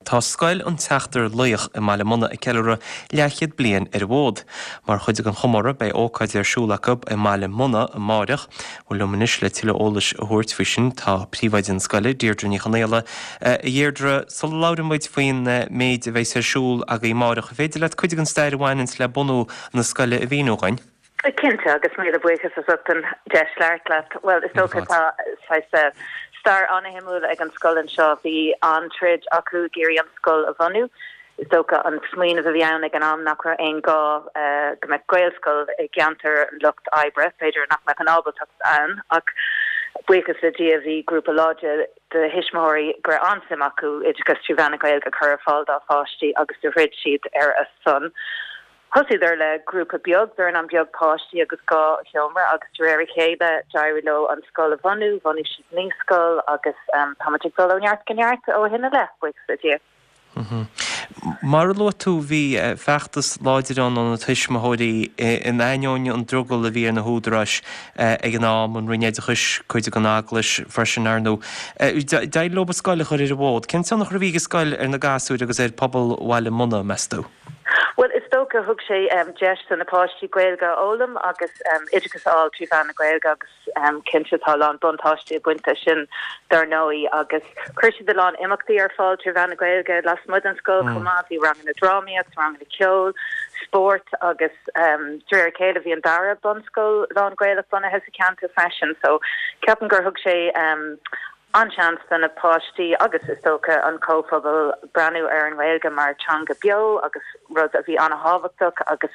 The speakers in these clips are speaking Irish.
Tá scoil an teachtar luoch I Mala Mona I ceilre leachiad blian bhód. Mar chuid an chomara bei ócaid siúlacab I Mala Mona a máireach, bhfuil luminis le tuile ólas a thuirt fisin tá príomhaid an scoile deirdre ní chanéile. Deirdre, sul láirimid faoin méid a bheith siúl a I máireach a féidir le chuid an stair bhhainins le bunú na scoile a bhíógain. Cinnte agus mí a buchas a sutan de leart well is tócha tá star anna himúil ag an scoil an seo bhí an trid acu géirí an scoil a bhanú. Is tócha an smuoine a bhíann ag an am nach ra ein gá go me gweil scoil ag geantar lucht ebre, féidir nach me an ábalteach an ach buchas le DFV grúpa láide de hisismóirí gur ansim acu idirgus trúhanna gail go chur fáil dá fáistí agus do rid siad a son. Hosí there le grúpa beag there an beag páistí agus gá heomer agus réir chébe dair lo an scoil a bhanú si ní scoil agus tamatic go neart ganneart ó hinna le buic le Mar lo tú bhí feachtas láidirán an tuismóirí in aineoine an drogol a bhí na húdarráis ag an ám an rinéidechas chuide an aglas freisin nó. Daid loba scoile chuir a bhód. Cin san nach bhí scoil ar na gasúid agus pobl bhile muna mestó. Well, is tócha thug sé deis san napáistí Gaeilge ólam agus idirgus áil tríomhanna Gaeilge agus cinnte tá lán buntáistí a buinte sin dar nóí agus chuirse de lán imachtaí ar fáil tríomhanna Gaeilge las mud an scoil chumá bhí rang na drámaíocht, rang na ceol, sport agus dréir céile bhí an dara bun scoil lán Gaeilge buna heasa ceanta fashion, so ceapan gur thug sé anchans an a páistí agus is tócha an cóphobal branú ar an Gaeilge mar teanga bio agus rud a bhí anna hábhachtach agus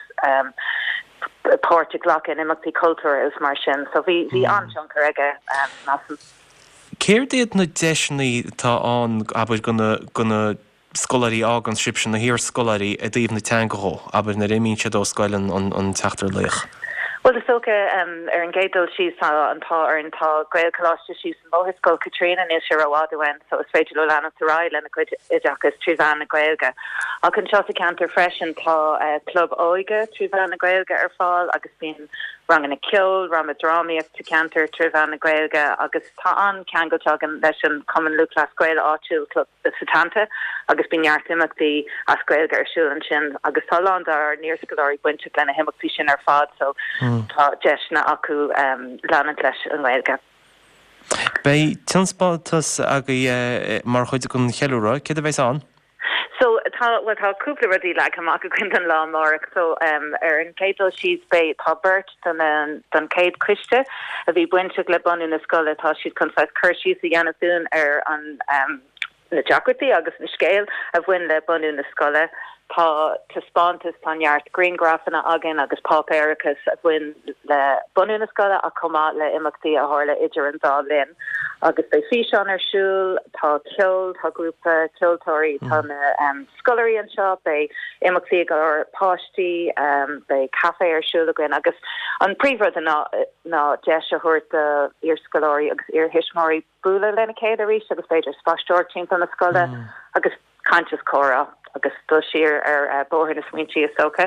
páirte ghlacha in imachtaí cultúr is mar sin, so bhí anchuncar aige nasan. Céir déad na deisinaí tá an aber gonna scolarí ágan sibsin na hir scolarí a dtíobh na teangaó, aber na réimín se dó scoilen an teachtar luoch. Well, is tócha ar an gédal síos antá ar antá Gael Colossus síos an Bohiscoil Katrina is sé rahádahain, so is féidir le lena taráil lena chuid ideachas tríomhanna Gaeilge. Ach an seosa cantar freisin tá club óige tríomhanna Gaeilge ar fáil agus bíon rang na ceol, rang na drámaíocht te cantar tríomhanna Gaeilge agus tá an ceangailteagan leis an Common Lucas Gael áitiúil club satanta agus bíon neart imachtaí as Gaeilge ar siúil an sin agus tá lán ar níorscoileoirí buinte lena imachtaí sin ar fád, so tá deisna acu leanant leis an Gaeilge. Bei tinspáiltas aga mar chuide gon cheúra, céad a bheith an? So tá cúpla rudí le amach go chuint an lá marach, so ar an cédal síos bei tá burt don céad cuiste a bhí buinte le bunú na scoile tá siad chun feith chuirsí a dhéanamún ar an na deacrataí agus na scéal a bhain le bunú na scoile. Tá taspáantas táneart Greengraffanna agin agus Pop Ericus a bhain le bunú na scoile a comá le imachtaí a tharla idir an dá linn. Agus bei físeán ar siúil, tá ceol, tá grúpa ceoltóirí, tá na scoilerí an seo, bei imachtaí ar páistí, bei cafe ar siúil again, agus an príomhrad ná deis a thuirt ar scoileoirí agus ar hisismóirí búla lena céad a rís agus féidir spáisteoir timp na scoile agus cantas córa agus do siar ar bóthir na smaointí is tócha.